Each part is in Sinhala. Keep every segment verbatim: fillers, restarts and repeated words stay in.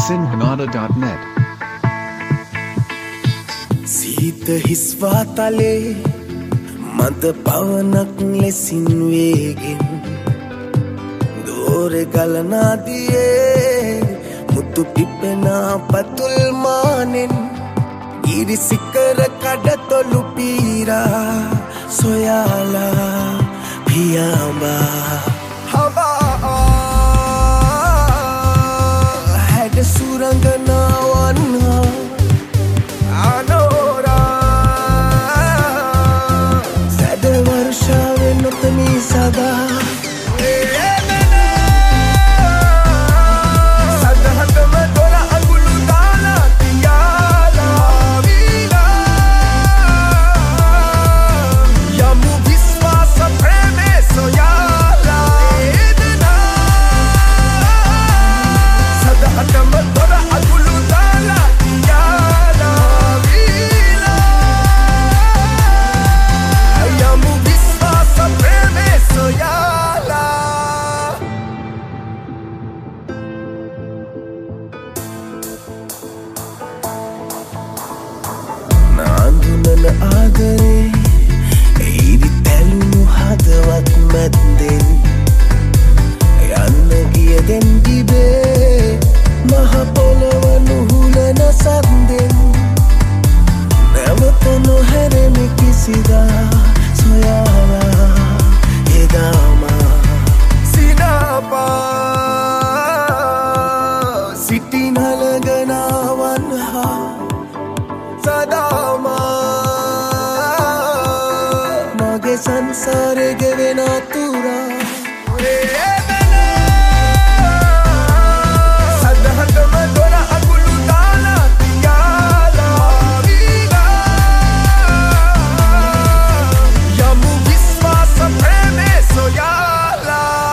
sinhanada dot net. සීත හිස්වා තලේ මද පවනක් ලෙසින් වේගෙන් දෝරෙ ගලනාදියේ මුතු පිපෙනා පතුල් මානෙන් ඉරිසිකර කඩතොලු පීරා සොයාලා පියාඹා හවා හැඩ සුරංගනාවන් ආනෝරා සැඩ වර්ෂාවෙන් නොතමී සදා ආදරේ එයිරි තැලුණු හදවත් මැද්දෙන් යන්න ගිය දෙන් දිබේ මහ පොළව නුහුලන සද්දෙන් නැවත නොහැරෙමි කිසිදා සොයාලා එදාම සිනාපා සිටි නලගනාවන් හා සදාමා සංසාරේ ගෙවෙන අතුරා සදහටම දොර අකුළු දාලා තියාලා යමු විශ්වාස ප්‍රේමේ සොයාලා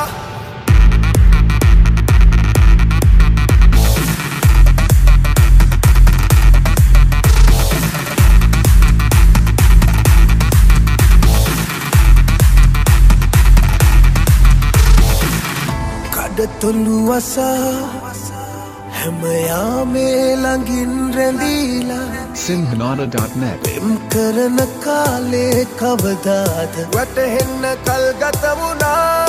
තොලු වසා හැම යාමේ ළඟින් රැඳීලා sinhanada dot net. පෙම් කරන කාලේ කවදාද වැටහෙන්න කල් ගත වුණා